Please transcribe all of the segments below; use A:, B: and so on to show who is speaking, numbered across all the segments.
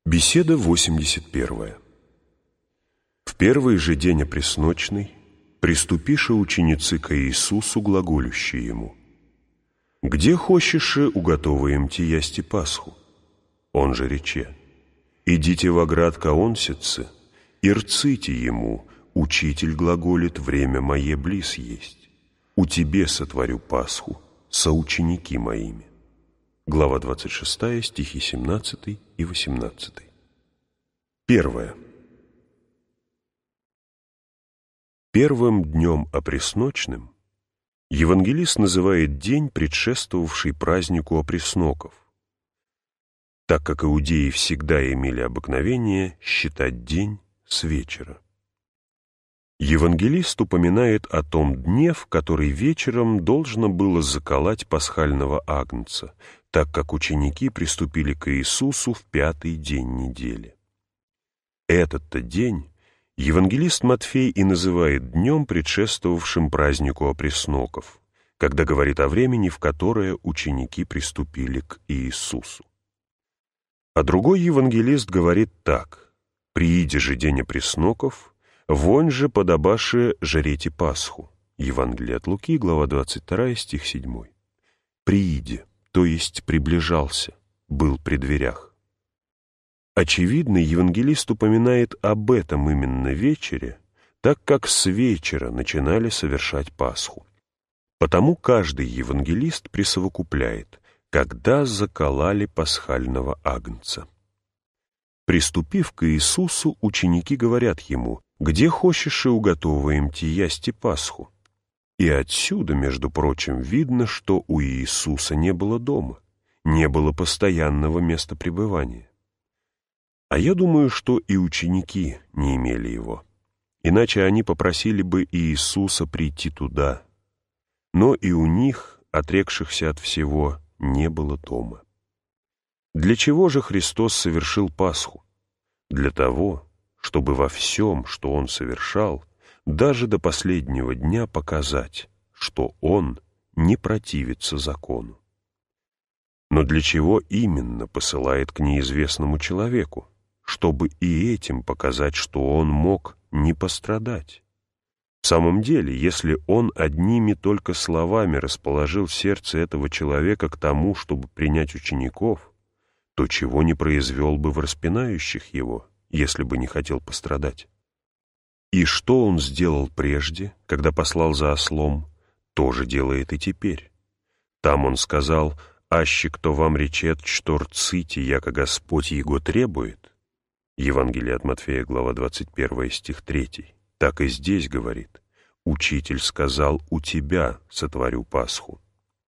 A: Беседа 81. В первый же день опресночный приступише ученицы ко Иисусу, глаголющие ему: «Где хочеше уготоваем ти ясти Пасху?» Он же рече: «Идите во град Каонсице, и рците ему, учитель глаголит, время мое близ есть. У тебе сотворю Пасху, соученики моими». Глава 26, стихи 17 и 18. Первое. Первым днем опресночным евангелист называет день, предшествовавший празднику опресноков, так как иудеи всегда имели обыкновение считать день с вечера. Евангелист упоминает о том дне, в который вечером должно было заколоть пасхального агнца, так как ученики приступили к Иисусу в 5-й день недели. Этот-то день евангелист Матфей и называет днем, предшествовавшим празднику опресноков, когда говорит о времени, в которое ученики приступили к Иисусу. А другой евангелист говорит так: «Прииде же день опресноков, вонь же подобаше жарете Пасху». Евангелие от Луки, глава 22, стих 7. «Прииде», то есть приближался, был при дверях. Очевидно, евангелист упоминает об этом именно вечере, так как с вечера начинали совершать Пасху. Потому каждый евангелист присовокупляет: когда заколали пасхального агнца. Приступив к Иисусу, ученики говорят ему: «Где хочеше уготоваем ти ясти Пасху?» И отсюда, между прочим, видно, что у Иисуса не было дома, не было постоянного места пребывания. А я думаю, что и ученики не имели его, иначе они попросили бы Иисуса прийти туда. Но и у них, отрекшихся от всего, не было дома. Для чего же Христос совершил Пасху? Для того, чтобы во всем, что Он совершал, даже до последнего дня показать, что Он не противится закону. Но для чего именно посылает к неизвестному человеку? Чтобы и этим показать, что Он мог не пострадать. В самом деле, если Он одними только словами расположил сердце этого человека к тому, чтобы принять учеников, то чего не произвел бы в распинающих его, если бы не хотел пострадать? И что Он сделал прежде, когда послал за ослом, то же делает и теперь. Там Он сказал: «Аще кто вам речет, что рците, яко Господь его требует». Евангелие от Матфея, глава 21, стих 3. Так и здесь говорит: «Учитель сказал: у тебя сотворю Пасху».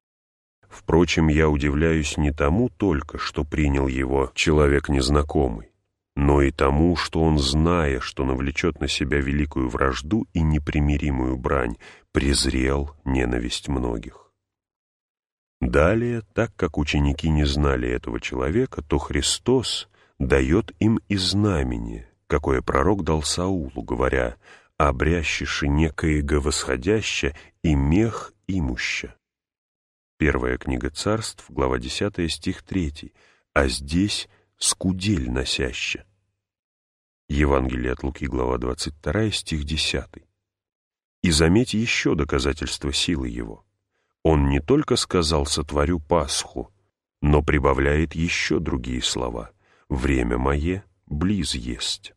A: Впрочем, я удивляюсь не тому только, что принял его человек незнакомый, но и тому, что он, зная, что навлечет на себя великую вражду и непримиримую брань, презрел ненависть многих. Далее, так как ученики не знали этого человека, то Христос дает им и знамение, какое пророк дал Саулу, говоря: «Обрящеши некоего восходяща и мех имуща». Первая книга Царств, глава 10, стих 3, а здесь «скудель носяща». Евангелие от Луки, глава 22, стих 10. И заметь еще доказательство силы его. Он не только сказал: «Сотворю Пасху», но прибавляет еще другие слова: «Время мое близ есть».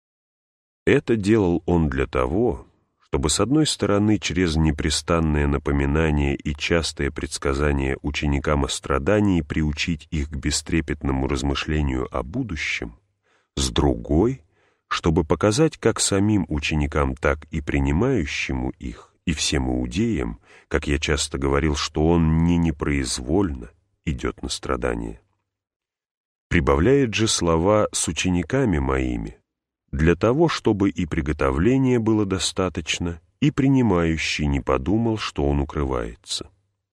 A: Это делал Он для того, чтобы, с одной стороны, через непрестанное напоминание и частое предсказание ученикам о страдании приучить их к бестрепетному размышлению о будущем, с другой, чтобы показать как самим ученикам, так и принимающему их, и всем иудеям, как я часто говорил, что Он не непроизвольно идет на страдания. Прибавляет же слова «с учениками моими» для того, чтобы и приготовления было достаточно, и принимающий не подумал, что он укрывается.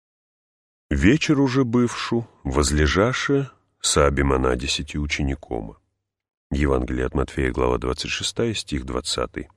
A: Вечер уже бывшу, возлежаше, сабим она 10 ученикома. Евангелие от Матфея, глава 26, стих 20.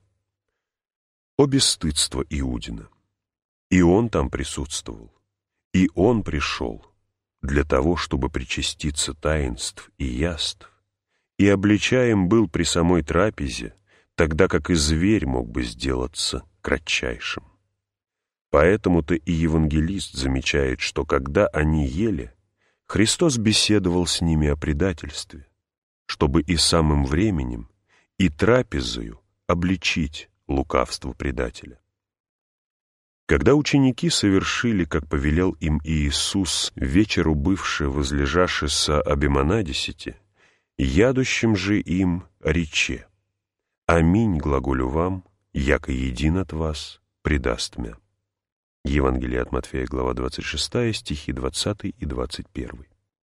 A: О бесстыдство Иудина! И он там присутствовал, и он пришел для того, чтобы причаститься таинств и яств, и обличаем был при самой трапезе, тогда как и зверь мог бы сделаться кратчайшим. Поэтому-то и евангелист замечает, что когда они ели, Христос беседовал с ними о предательстве, чтобы и самым временем, и трапезою обличить лукавство предателя. Когда ученики совершили, как повелел им Иисус, вечеру бывшее возлежаше со Абиманадисите, ядущим же им рече: «Аминь, глаголю вам, яко един от вас предаст мя». Евангелие от Матфея, глава 26, стихи 20 и 21.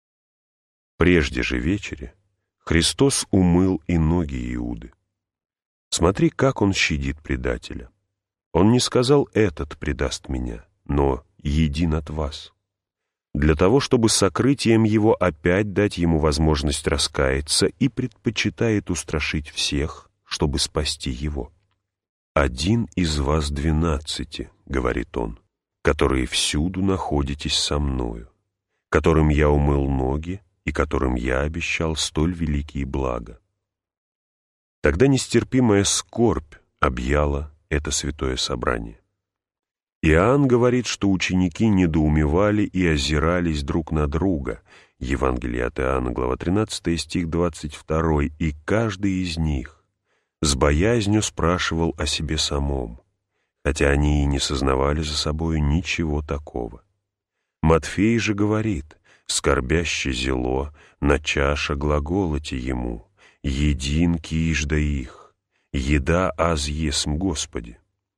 A: Прежде же вечери Христос умыл и ноги Иуды. Смотри, как он щадит предателя. Он не сказал: «Этот предаст меня», но «един от вас», для того, чтобы сокрытием его опять дать ему возможность раскаяться, и предпочитает устрашить всех, чтобы спасти его. «Один из вас 12, — говорит он, — которые всюду находитесь со мною, которым я умыл ноги и которым я обещал столь великие блага». Тогда нестерпимая скорбь объяла это святое собрание. Иоанн говорит, что ученики недоумевали и озирались друг на друга. Евангелие от Иоанна, глава 13, стих 22, и каждый из них с боязнью спрашивал о себе самом, хотя они и не сознавали за собою ничего такого. Матфей же говорит: «Скорбяще зело, на чаша глаголоте ему, един кижда их, еда аз есмь Господи».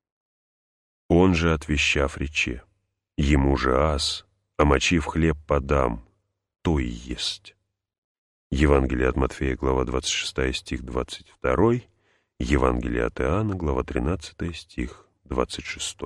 A: Он же, отвещав рече: «Ему же аз, омочив хлеб подам, то и есть». Евангелие от Матфея, глава 26, стих 22, Евангелие от Иоанна, глава 13, стих 26.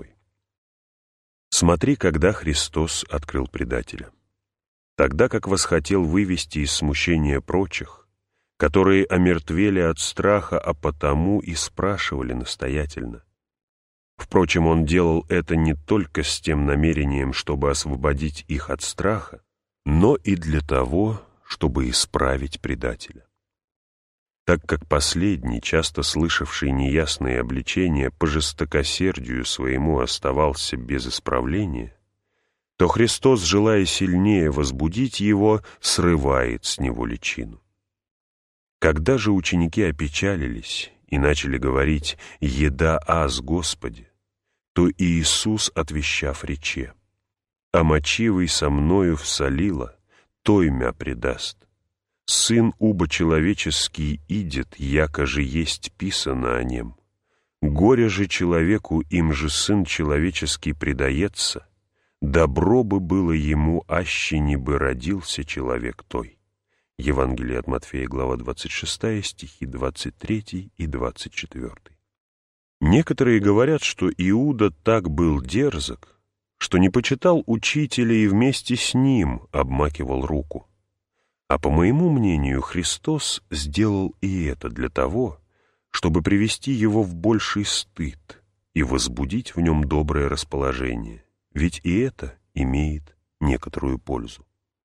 A: Смотри, когда Христос открыл предателя. Тогда как восхотел вывести из смущения прочих, которые омертвели от страха, а потому и спрашивали настоятельно. Впрочем, он делал это не только с тем намерением, чтобы освободить их от страха, но и для того, чтобы исправить предателя. Так как последний, часто слышавший неясные обличения, по жестокосердию своему оставался без исправления, то Христос, желая сильнее возбудить его, срывает с него личину. Когда же ученики опечалились и начали говорить: «Еда аз Господи», то Иисус, отвещав рече: «Омочивый со мною всолила, той мя предаст. Сын уба человеческий идет, яко же есть писано о нем. Горе же человеку, им же Сын человеческий предается. Добро бы было ему, аще не бы родился человек той». Евангелие от Матфея, глава 26, стихи 23 и 24. Некоторые говорят, что Иуда так был дерзок, что не почитал учителя и вместе с ним обмакивал руку. А по моему мнению, Христос сделал и это для того, чтобы привести его в больший стыд и возбудить в нем доброе расположение, ведь и это имеет некоторую пользу.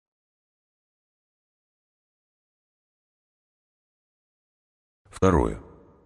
A: Второе.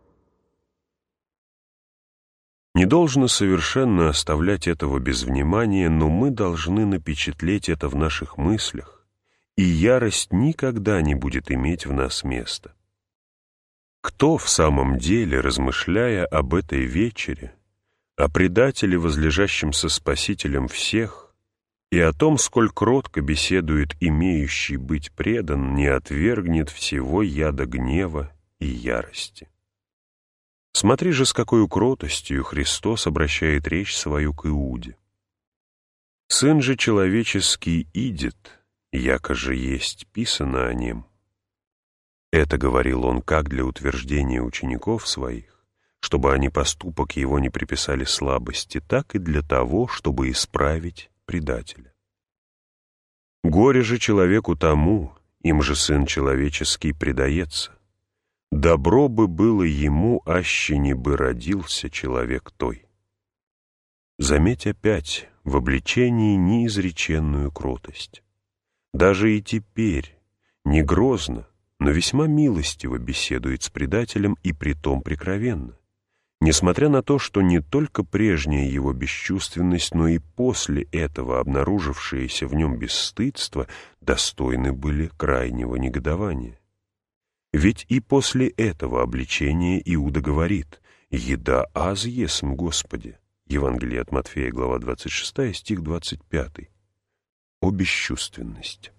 A: Не должно совершенно оставлять этого без внимания, но мы должны напечатлеть это в наших мыслях, и ярость никогда не будет иметь в нас места. Кто в самом деле, размышляя об этой вечере, о предателе, возлежащем со Спасителем всех, и о том, сколь кротко беседует имеющий быть предан, не отвергнет всего яда гнева и ярости? Смотри же, с какой кротостью Христос обращает речь свою к Иуде. «Сын же человеческий идет, яко же есть писано о нем». Это говорил он как для утверждения учеников своих, чтобы они поступок его не приписали слабости, так и для того, чтобы исправить предателя. «Горе же человеку тому, им же Сын человеческий предается. Добро бы было ему, аще не бы родился человек той». Заметь опять в обличении неизреченную кротость. Даже и теперь, не грозно, но весьма милостиво беседует с предателем и притом прикровенно, несмотря на то, что не только прежняя его бесчувственность, но и после этого обнаружившееся в нем бесстыдство достойны были крайнего негодования. Ведь и после этого обличения Иуда говорит: «Еда аз есмь, Господи». Евангелие от Матфея, глава 26, стих 25. О бесчувственности.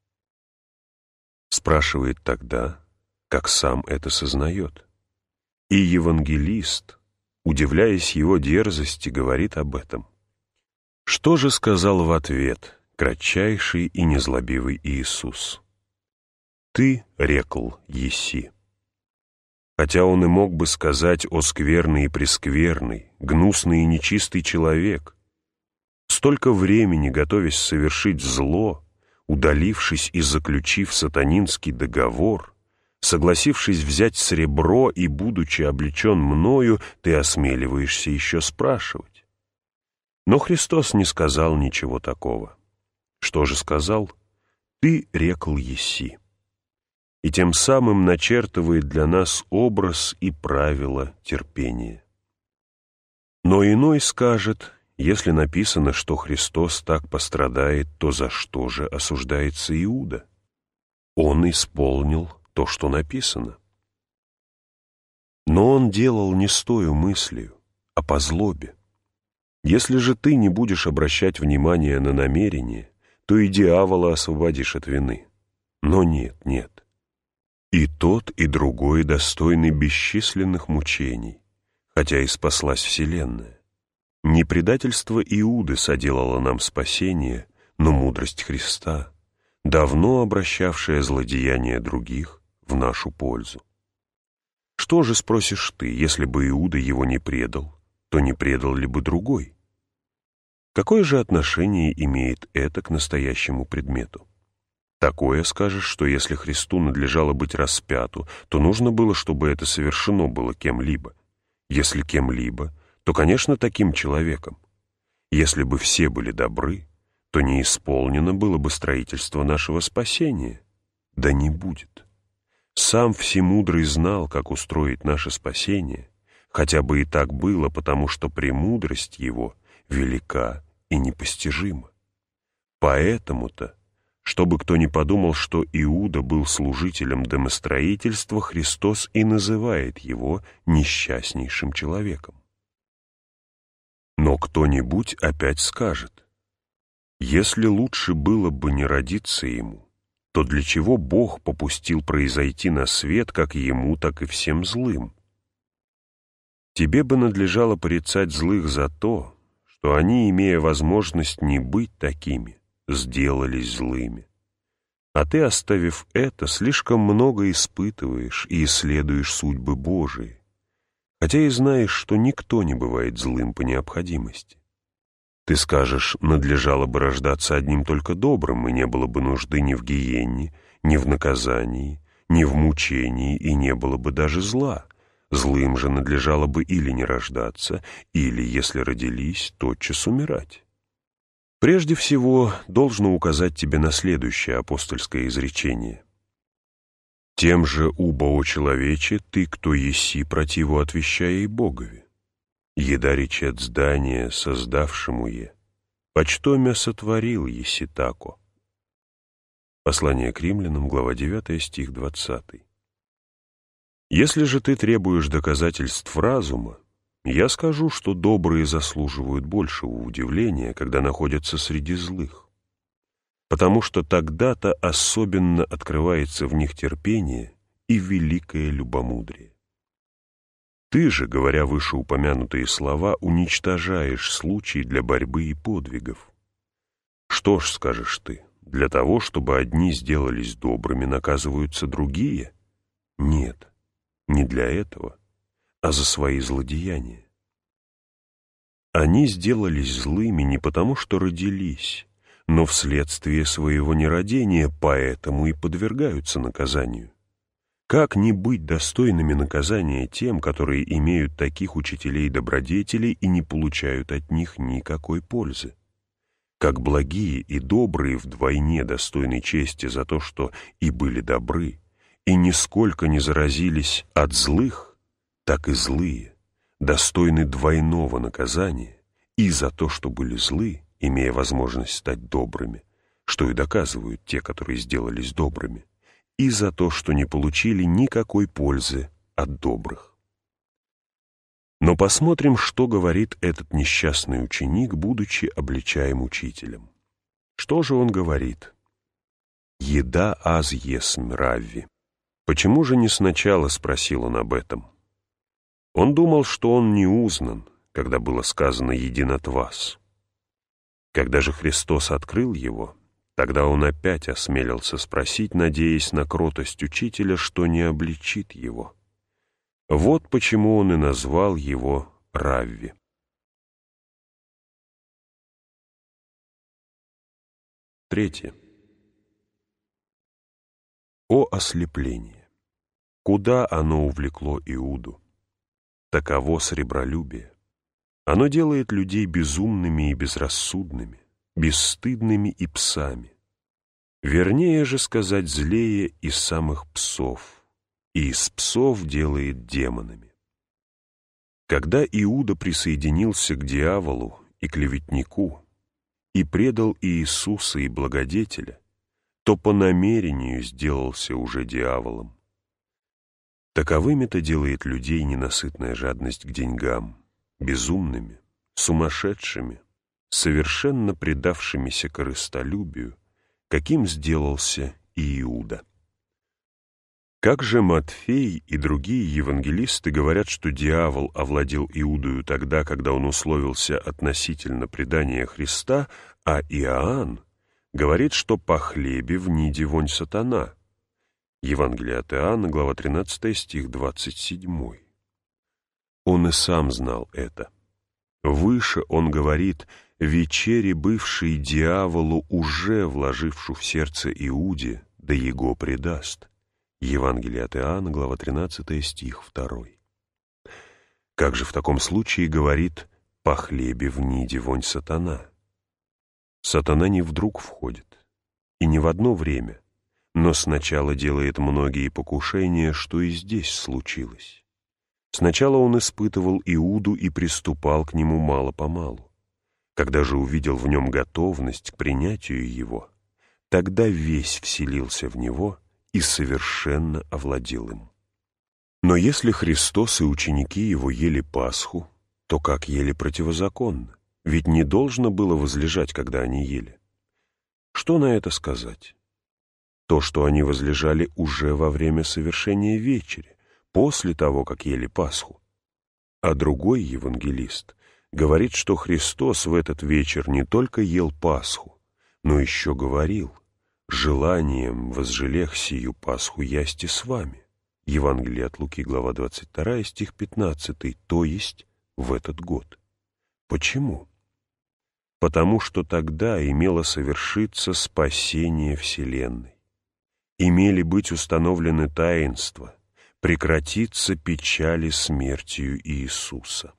A: Спрашивает тогда, как сам это сознает. И евангелист, удивляясь его дерзости, говорит об этом. Что же сказал в ответ кратчайший и незлобивый Иисус? «Ты, рекл, еси». Хотя он и мог бы сказать: «О скверный и прескверный, гнусный и нечистый человек», столько времени готовясь совершить зло, удалившись и заключив сатанинский договор, согласившись взять сребро и, будучи облечен мною, ты осмеливаешься еще спрашивать. Но Христос не сказал ничего такого. Что же сказал? «Ты, рекл, еси». И тем самым начертывает для нас образ и правила терпения. Но иной скажет: если написано, что Христос так пострадает, то за что же осуждается Иуда? Он исполнил то, что написано. Но он делал не с тою мыслью, а по злобе. Если же ты не будешь обращать внимание на намерение, то и дьявола освободишь от вины. Но нет. И тот, и другой достойны бесчисленных мучений, хотя и спаслась вселенная. Не предательство Иуды соделало нам спасение, но мудрость Христа, давно обращавшая злодеяния других в нашу пользу. Что же, спросишь ты, если бы Иуда его не предал, то не предал ли бы другой? Какое же отношение имеет это к настоящему предмету? Такое, скажешь, что если Христу надлежало быть распяту, то нужно было, чтобы это совершено было кем-либо. Если кем-либо, то, конечно, таким человеком. Если бы все были добры, то не исполнено было бы строительство нашего спасения. Да не будет. Сам Всемудрый знал, как устроить наше спасение, хотя бы и так было, потому что премудрость Его велика и непостижима. Поэтому-то, чтобы кто не подумал, что Иуда был служителем домостроительства, Христос и называет его несчастнейшим человеком. Но кто-нибудь опять скажет: если лучше было бы не родиться ему, то для чего Бог попустил произойти на свет как ему, так и всем злым? Тебе бы надлежало порицать злых за то, что они, имея возможность не быть такими, сделались злыми. А ты, оставив это, слишком много испытываешь и исследуешь судьбы Божии, хотя и знаешь, что никто не бывает злым по необходимости. Ты скажешь: надлежало бы рождаться одним только добрым, и не было бы нужды ни в гиенне, ни в наказании, ни в мучении, и не было бы даже зла. Злым же надлежало бы или не рождаться, или, если родились, тотчас умирать. Прежде всего, должно указать тебе на следующее апостольское изречение. «Тем же, убо о человече, ты, кто еси, противу отвещая и Богови. Еда речет здание, создавшему е, почтомя сотворил еси тако». Послание к римлянам, глава 9, стих 20. Если же ты требуешь доказательств разума, я скажу, что добрые заслуживают большего удивления, когда находятся среди злых, потому что тогда-то особенно открывается в них терпение и великое любомудрие. Ты же, говоря вышеупомянутые слова, уничтожаешь случаи для борьбы и подвигов. Что ж, скажешь ты, для того, чтобы одни сделались добрыми, наказываются другие? Нет, не для этого, а за свои злодеяния. Они сделались злыми не потому, что родились, но вследствие своего нерадения, поэтому и подвергаются наказанию. Как не быть достойными наказания тем, которые имеют таких учителей-добродетелей и не получают от них никакой пользы? Как благие и добрые вдвойне достойны чести за то, что и были добры, и нисколько не заразились от злых, так и злые достойны двойного наказания и за то, что были злы, имея возможность стать добрыми, что и доказывают те, которые сделались добрыми, и за то, что не получили никакой пользы от добрых. Но посмотрим, что говорит этот несчастный ученик, будучи обличаем учителем. Что же он говорит? «Еда аз есмь, Равви». Почему же не сначала спросил он об этом? Он думал, что он не узнан, когда было сказано «един от вас». Когда же Христос открыл его, тогда он опять осмелился спросить, надеясь на кротость учителя, что не обличит его. Вот почему он и назвал его Равви. Третье. О ослепление! Куда оно увлекло Иуду? Таково сребролюбие. Оно делает людей безумными и безрассудными, бесстыдными и псами. Вернее же сказать, злее из самых псов, и из псов делает демонами. Когда Иуда присоединился к дьяволу и клеветнику и предал Иисуса и благодетеля, то по намерению сделался уже дьяволом. Таковыми-то делает людей ненасытная жадность к деньгам, безумными, сумасшедшими, совершенно предавшимися корыстолюбию, каким сделался и Иуда. Как же Матфей и другие евангелисты говорят, что дьявол овладел Иудою тогда, когда он условился относительно предания Христа, а Иоанн говорит, что по хлебе в ниде вонь сатана. Евангелие от Иоанна, глава 13, стих 27. Он и сам знал это. Выше он говорит: «Вечере, бывший дьяволу, уже вложившу в сердце Иуде, да его предаст». Евангелие от Иоанна, глава 13, стих 2. Как же в таком случае говорит «по хлебе в ниде вонь сатана»? Сатана не вдруг входит, и не в одно время, но сначала делает многие покушения, что и здесь случилось. Сначала он испытывал Иуду и приступал к нему мало-помалу. Когда же увидел в нем готовность к принятию его, тогда весь вселился в него и совершенно овладел им. Но если Христос и ученики его ели Пасху, то как ели противозаконно? Ведь не должно было возлежать, когда они ели. Что на это сказать? То, что они возлежали уже во время совершения вечери, после того, как ели Пасху. А другой евангелист говорит, что Христос в этот вечер не только ел Пасху, но еще говорил: «Желанием возжелех сию Пасху ясти с вами». Евангелие от Луки, глава 22, стих 15, то есть в этот год. Почему? Потому что тогда имело совершиться спасение Вселенной. Имели быть установлены таинства, прекратиться печали смертью Иисуса.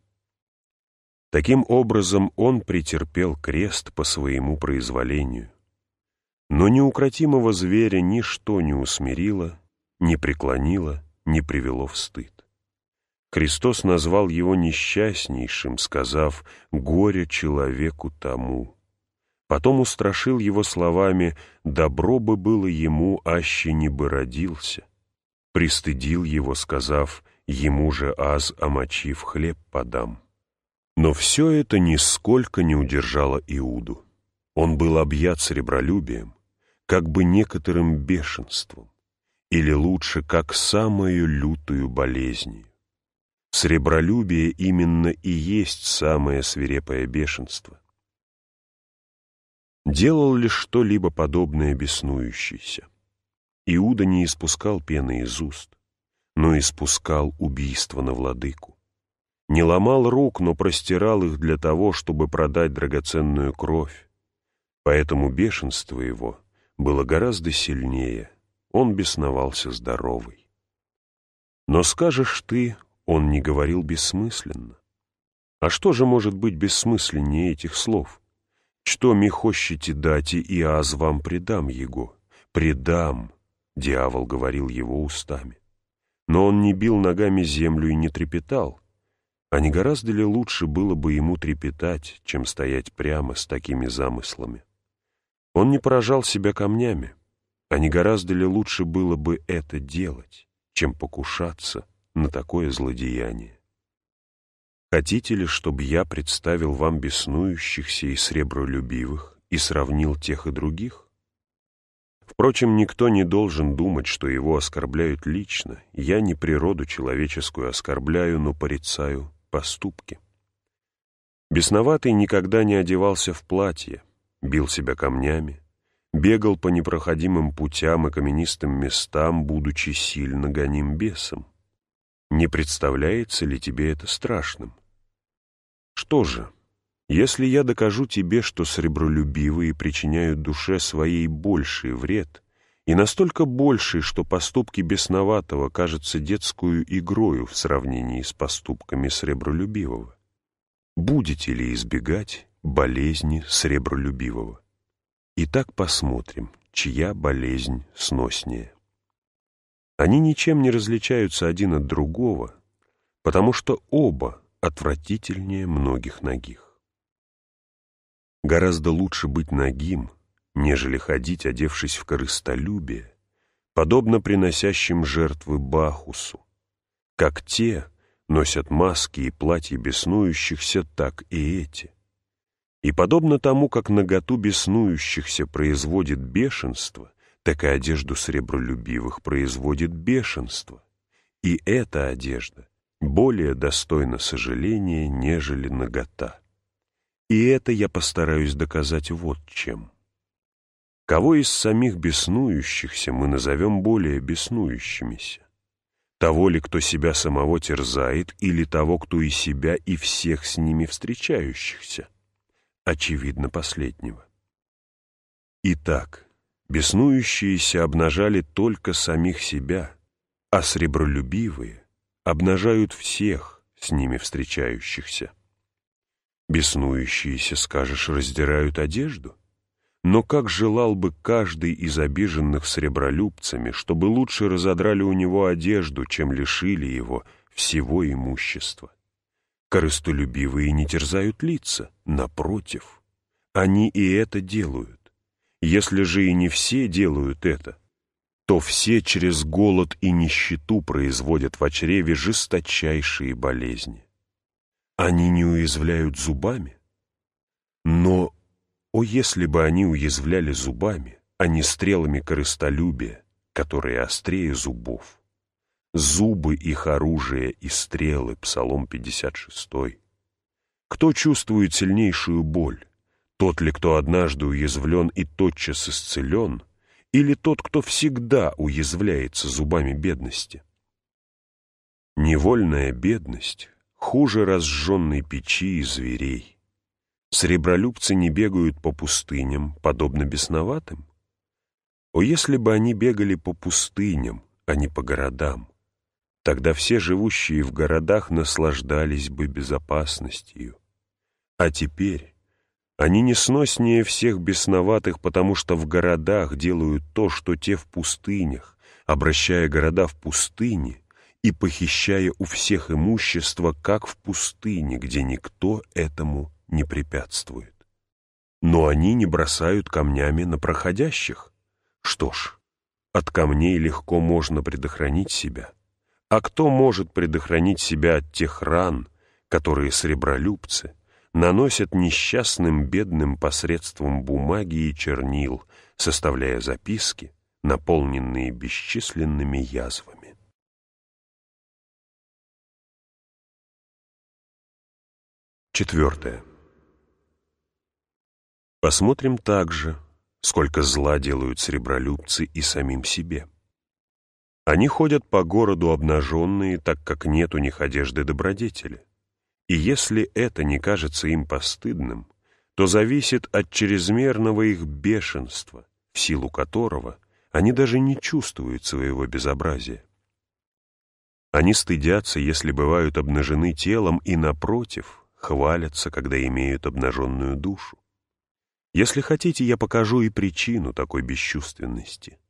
A: Таким образом, Он претерпел крест по своему произволению. Но неукротимого зверя ничто не усмирило, не преклонило, не привело в стыд. Христос назвал его несчастнейшим, сказав: «Горе человеку тому». Потом устрашил его словами: «Добро бы было ему, аще не бы родился». Пристыдил его, сказав: «Ему же аз омочив хлеб подам». Но все это нисколько не удержало Иуду. Он был объят сребролюбием, как бы некоторым бешенством, или лучше, как самою лютою болезнью. Сребролюбие именно и есть самое свирепое бешенство. Делал ли что-либо подобное беснующийся? Иуда не испускал пены из уст, но испускал убийство на владыку. Не ломал рук, но простирал их для того, чтобы продать драгоценную кровь. Поэтому бешенство его было гораздо сильнее, он бесновался здоровый. Но скажешь ты, он не говорил бессмысленно. А что же может быть бессмысленнее этих слов? «Что ми хощете дати, и аз вам предам его». «Предам». дьявол говорил его устами. Но он не бил ногами землю и не трепетал. А не гораздо ли лучше было бы ему трепетать, чем стоять прямо с такими замыслами? Он не поражал себя камнями. А не гораздо ли лучше было бы это делать, чем покушаться на такое злодеяние? Хотите ли, чтобы я представил вам беснующихся и сребролюбивых и сравнил тех и других? Впрочем, никто не должен думать, что его оскорбляют лично. Я не природу человеческую оскорбляю, но порицаю поступки. Бесноватый никогда не одевался в платье, бил себя камнями, бегал по непроходимым путям и каменистым местам, будучи сильно гоним бесом. Не представляется ли тебе это страшным? Что же, если я докажу тебе, что сребролюбивые причиняют душе своей больший вред, и настолько больший, что поступки бесноватого кажутся детскую игрою в сравнении с поступками сребролюбивого, будете ли избегать болезни сребролюбивого? Итак, посмотрим, чья болезнь сноснее. Они ничем не различаются один от другого, потому что оба отвратительнее многих нагих. Гораздо лучше быть нагим, нежели ходить, одевшись в корыстолюбие, подобно приносящим жертвы Бахусу. Как те носят маски и платья беснующихся, так и эти. И подобно тому, как наготу беснующихся производит бешенство, так и одежду сребролюбивых производит бешенство. И эта одежда более достойна сожаления, нежели нагота. И это я постараюсь доказать вот чем. Кого из самих беснующихся мы назовем более беснующимися? Того ли, кто себя самого терзает, или того, кто и себя, и всех с ними встречающихся? Очевидно, последнего. Итак, беснующиеся обнажали только самих себя, а сребролюбивые обнажают всех с ними встречающихся. Беснующиеся, скажешь, раздирают одежду? Но как желал бы каждый из обиженных сребролюбцами, чтобы лучше разодрали у него одежду, чем лишили его всего имущества. Корыстолюбивые не терзают лица, напротив, они и это делают. Если же и не все делают это, то все через голод и нищету производят в чреве жесточайшие болезни. Они не уязвляют зубами, но, о, если бы они уязвляли зубами, а не стрелами корыстолюбия, которые острее зубов. Зубы их оружия и стрелы, Псалом 56. Кто чувствует сильнейшую боль? Тот ли, кто однажды уязвлен и тотчас исцелен, или тот, кто всегда уязвляется зубами бедности? Невольная бедность хуже разжженной печи и зверей. Сребролюбцы не бегают по пустыням, подобно бесноватым? О, если бы они бегали по пустыням, а не по городам, тогда все живущие в городах наслаждались бы безопасностью. А теперь они несноснее всех бесноватых, потому что в городах делают то, что те в пустынях, обращая города в пустыни и похищая у всех имущество, как в пустыне, где никто этому не препятствует. Но они не бросают камнями на проходящих. Что ж, от камней легко можно предохранить себя. А кто может предохранить себя от тех ран, которые сребролюбцы наносят несчастным бедным посредством бумаги и чернил, составляя записки, наполненные бесчисленными язвами? Четвертое. Посмотрим также, сколько зла делают сребролюбцы и самим себе. Они ходят по городу обнаженные, так как нет у них одежды добродетели. И если это не кажется им постыдным, то зависит от чрезмерного их бешенства, в силу которого они даже не чувствуют своего безобразия. Они стыдятся, если бывают обнажены телом, и, напротив, хвалятся, когда имеют обнаженную душу. Если хотите, я покажу и причину такой бесчувственности.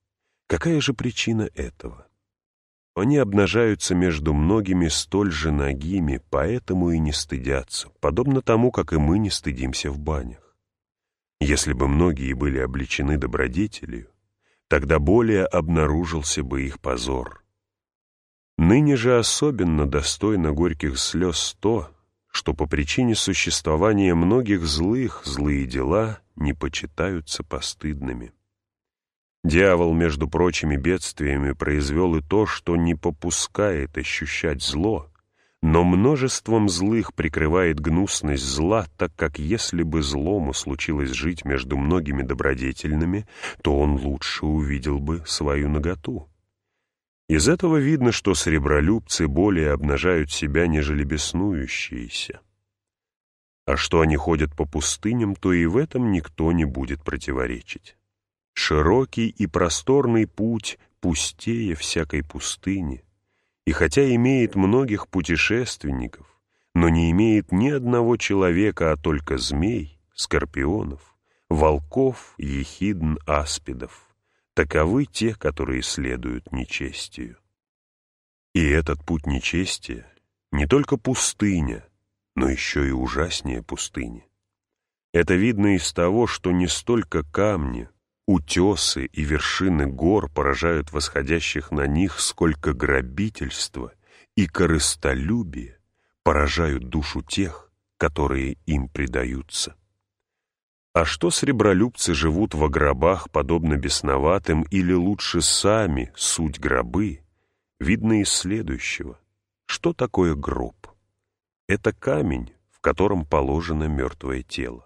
A: Какая же причина этого? Они обнажаются между многими столь же нагими, поэтому и не стыдятся, подобно тому, как и мы не стыдимся в банях. Если бы многие были обличены добродетелью, тогда более обнаружился бы их позор. Ныне же особенно достойно горьких слез то, что по причине существования многих злые дела не почитаются постыдными. Дьявол, между прочими бедствиями, произвел и то, что не попускает ощущать зло, но множеством злых прикрывает гнусность зла, так как если бы злому случилось жить между многими добродетельными, то он лучше увидел бы свою наготу. Из этого видно, что сребролюбцы более обнажают себя, нежели беснующиеся. А что они ходят по пустыням, то и в этом никто не будет противоречить. Широкий и просторный путь пустее всякой пустыни, и хотя имеет многих путешественников, но не имеет ни одного человека, а только змей, скорпионов, волков, ехидн, аспидов. Таковы те, которые следуют нечестию. И этот путь нечестия не только пустыня, но еще и ужаснее пустыни. Это видно из того, что не столько камни, утесы и вершины гор поражают восходящих на них, сколько грабительство и корыстолюбие поражают душу тех, которые им предаются. А что сребролюбцы живут во гробах, подобно бесноватым, или лучше сами суть гробы, видно из следующего. Что такое гроб? Это камень, в котором положено мертвое тело.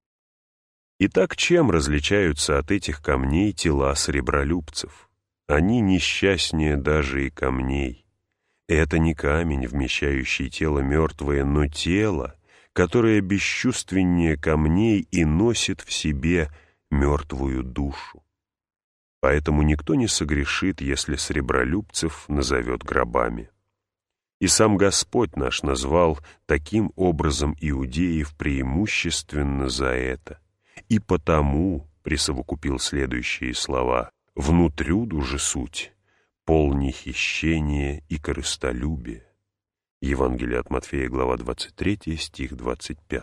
A: Итак, чем различаются от этих камней тела сребролюбцев? Они несчастнее даже и камней. Это не камень, вмещающий тело мертвое, но тело, которое бесчувственнее камней и носит в себе мертвую душу. Поэтому никто не согрешит, если сребролюбцев назовет гробами. И сам Господь наш назвал таким образом иудеев преимущественно за это, и потому присовокупил следующие слова: «Внутрюду же суть, полни хищения и корыстолюбия». Евангелие от Матфея, глава 23, стих 25.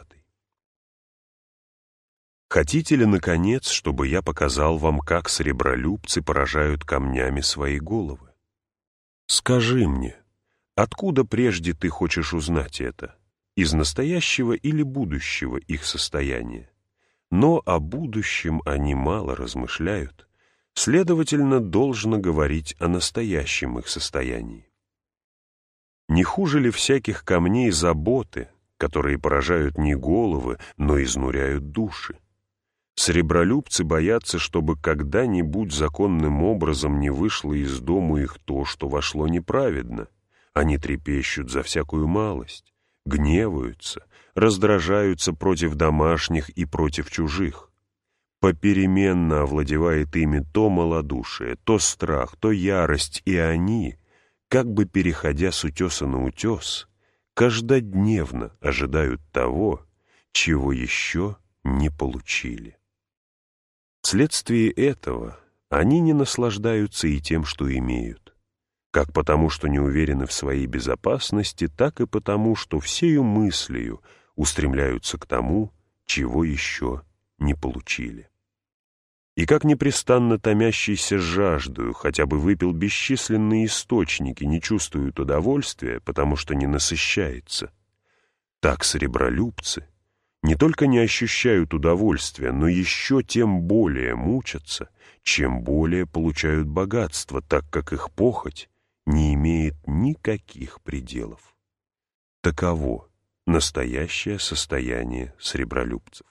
A: Хотите ли, наконец, чтобы я показал вам, как сребролюбцы поражают камнями свои головы? Скажи мне, откуда прежде ты хочешь узнать это? Из настоящего или будущего их состояния? Но о будущем они мало размышляют, следовательно, должно говорить о настоящем их состоянии. Не хуже ли всяких камней заботы, которые поражают не головы, но изнуряют души? Сребролюбцы боятся, чтобы когда-нибудь законным образом не вышло из дому их то, что вошло неправедно. Они трепещут за всякую малость, гневаются, раздражаются против домашних и против чужих. Попеременно овладевает ими то малодушие, то страх, то ярость, и они, как бы переходя с утеса на утес, каждодневно ожидают того, чего еще не получили. Вследствие этого они не наслаждаются и тем, что имеют, как потому, что не уверены в своей безопасности, так и потому, что всею мыслью устремляются к тому, чего еще не получили. И как непрестанно томящийся жаждою хотя бы выпил бесчисленные источники, не чувствуют удовольствия, потому что не насыщается, так сребролюбцы не только не ощущают удовольствия, но еще тем более мучатся, чем более получают богатство, так как их похоть не имеет никаких пределов. Таково настоящее состояние сребролюбцев.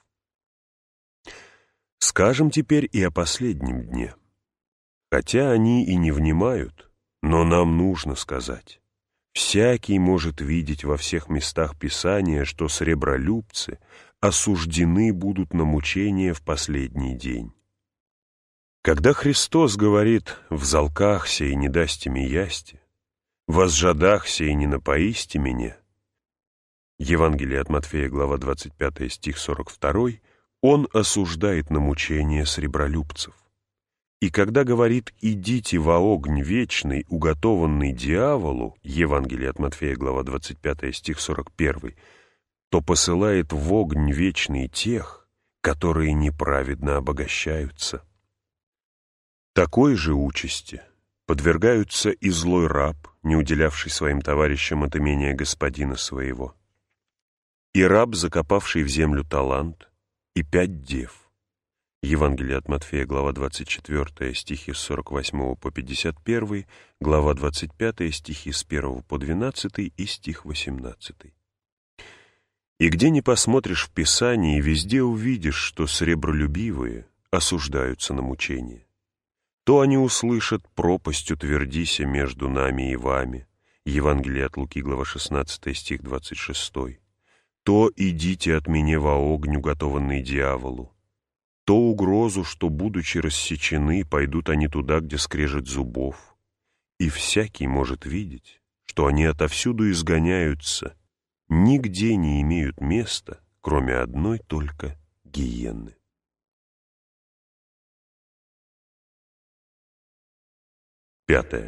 A: Скажем теперь и о последнем дне. Хотя они и не внимают, но нам нужно сказать. Всякий может видеть во всех местах Писания, что сребролюбцы осуждены будут на мучение в последний день. Когда Христос говорит «взалкахся и не дасте ми ясти», «возжадахся и не напоисте меня», Евангелие от Матфея, глава 25, стих 42, Он осуждает на мучение сребролюбцев. И когда говорит «идите во огонь вечный, уготованный дьяволу» Евангелие от Матфея, глава 25, стих 41, то посылает в огонь вечный тех, которые неправедно обогащаются. Такой же участи подвергаются и злой раб, не уделявший своим товарищам от имения господина своего, и раб, закопавший в землю талант, и 5 дев. Евангелие от Матфея, глава 24, стихи с 48 по 51, глава 25, стихи с 1 по 12 и стих 18. И где ни посмотришь в Писании, везде увидишь, что сребролюбивые осуждаются на мучение. То они услышат: пропасть утвердися между нами и вами. Евангелие от Луки, глава 16, стих 26. То идите от меня во огнь, уготованный дьяволу. То угрозу, что, будучи рассечены, пойдут они туда, где скрежет зубов. И всякий может видеть, что они отовсюду изгоняются, нигде не имеют места, кроме одной только гиенны. Пятое.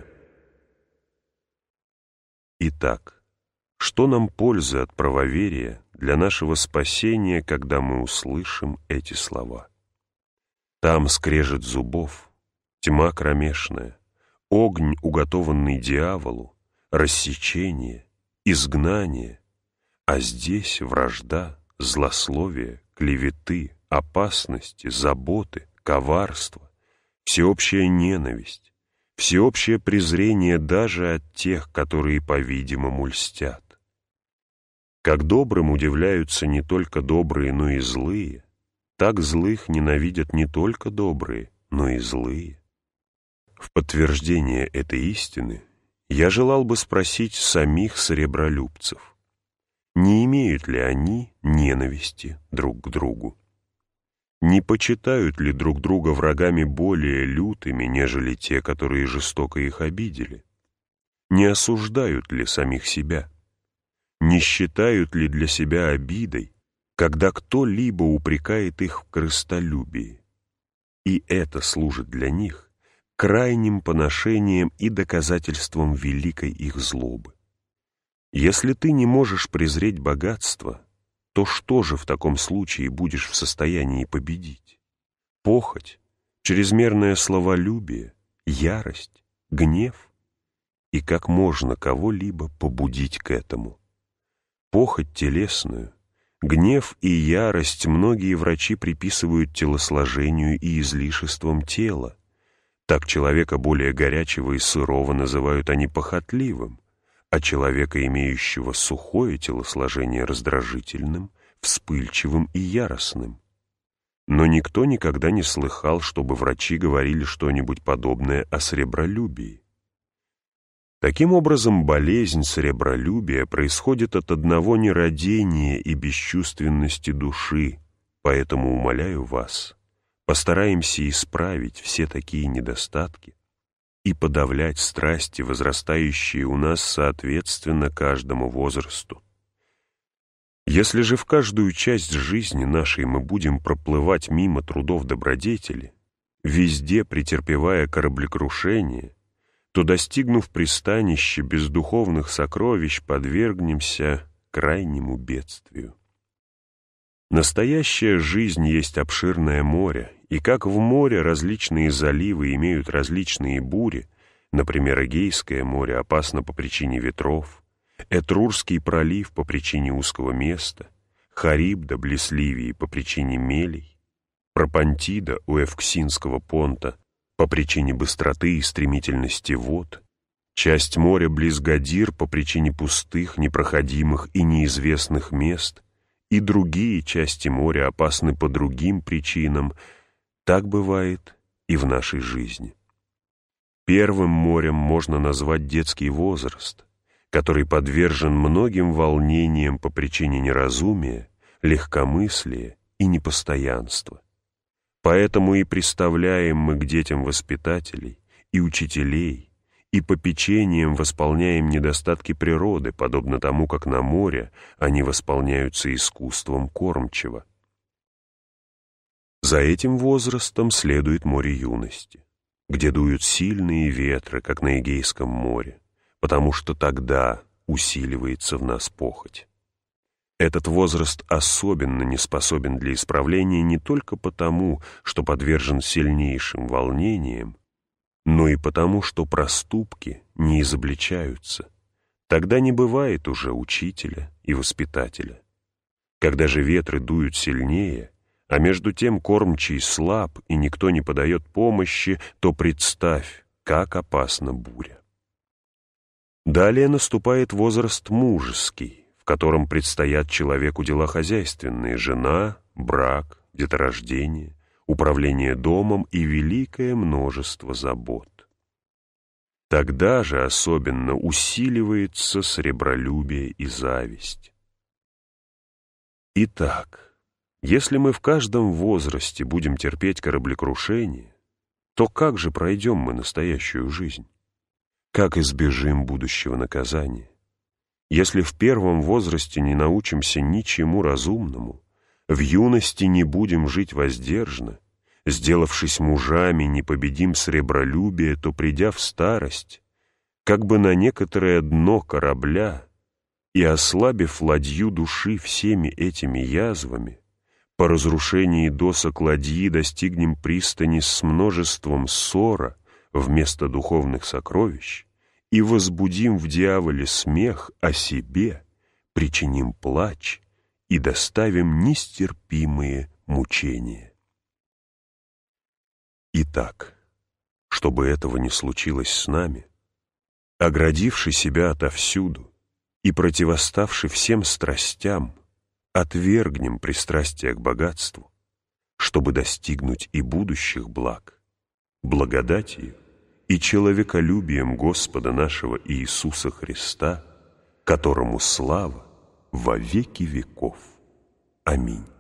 A: Итак, что нам пользы от правоверия для нашего спасения, когда мы услышим эти слова? Там скрежет зубов, тьма кромешная, огонь, уготованный дьяволу, рассечение, изгнание, а здесь вражда, злословие, клеветы, опасности, заботы, коварство, всеобщая ненависть, всеобщее презрение даже от тех, которые, по-видимому, льстят. Как добрым удивляются не только добрые, но и злые, так злых ненавидят не только добрые, но и злые. В подтверждение этой истины я желал бы спросить самих сребролюбцев, не имеют ли они ненависти друг к другу? Не почитают ли друг друга врагами более лютыми, нежели те, которые жестоко их обидели? Не осуждают ли самих себя? Не считают ли для себя обидой, когда кто-либо упрекает их в корыстолюбии? И это служит для них крайним поношением и доказательством великой их злобы. Если ты не можешь презреть богатство, то что же в таком случае будешь в состоянии победить? Похоть, чрезмерное словолюбие, ярость, гнев? И как можно кого-либо побудить к этому? Похоть телесную, гнев и ярость многие врачи приписывают телосложению и излишествам тела. Так человека более горячего и сырого называют они похотливым, а человека, имеющего сухое телосложение, раздражительным, вспыльчивым и яростным. Но никто никогда не слыхал, чтобы врачи говорили что-нибудь подобное о сребролюбии. Таким образом, болезнь сребролюбия происходит от одного нерадения и бесчувственности души, поэтому умоляю вас, постараемся исправить все такие недостатки и подавлять страсти, возрастающие у нас соответственно каждому возрасту. Если же в каждую часть жизни нашей мы будем проплывать мимо трудов добродетели, везде претерпевая кораблекрушение, то, достигнув пристанища бездуховных сокровищ, подвергнемся крайнему бедствию. Настоящая жизнь есть обширное море, и как в море различные заливы имеют различные бури, например, Эгейское море опасно по причине ветров, Этрурский пролив по причине узкого места, Харибда близ Ливии по причине мелей, Пропантида у Эвксинского понта по причине быстроты и стремительности вод, часть моря близ Гадир по причине пустых, непроходимых и неизвестных мест, и другие части моря опасны по другим причинам. Так бывает и в нашей жизни. Первым морем можно назвать детский возраст, который подвержен многим волнениям по причине неразумия, легкомыслия и непостоянства. Поэтому и представляем мы к детям воспитателей и учителей, и попечением восполняем недостатки природы, подобно тому, как на море они восполняются искусством кормчего. За этим возрастом следует море юности. где дуют сильные ветры, как на Эгейском море, потому что тогда усиливается в нас похоть. Этот возраст особенно не способен для исправления не только потому, что подвержен сильнейшим волнениям, но и потому, что проступки не изобличаются. Тогда не бывает уже учителя и воспитателя. Когда же ветры дуют сильнее, а между тем кормчий слаб и никто не подает помощи, то представь, как опасна буря. Далее наступает возраст мужеский, в котором предстоят человеку дела хозяйственные: жена, брак, деторождение, управление домом и великое множество забот. Тогда же особенно усиливается сребролюбие и зависть. Итак, если мы в каждом возрасте будем терпеть кораблекрушение, то как же пройдем мы настоящую жизнь? Как избежим будущего наказания? Если в первом возрасте не научимся ничему разумному, в юности не будем жить воздержанно, сделавшись мужами, не победим сребролюбие, то, придя в старость, как бы на некоторое дно корабля и ослабив ладью души всеми этими язвами, по разрушении досок ладьи достигнем пристани с множеством ссора вместо духовных сокровищ и возбудим в дьяволе смех о себе, причиним плач и доставим нестерпимые мучения. Итак, чтобы этого не случилось с нами, оградивши себя отовсюду и противоставши всем страстям, отвергнем пристрастие к богатству, чтобы достигнуть и будущих благ, благодатью и человеколюбием Господа нашего Иисуса Христа, которому слава во веки веков. Аминь.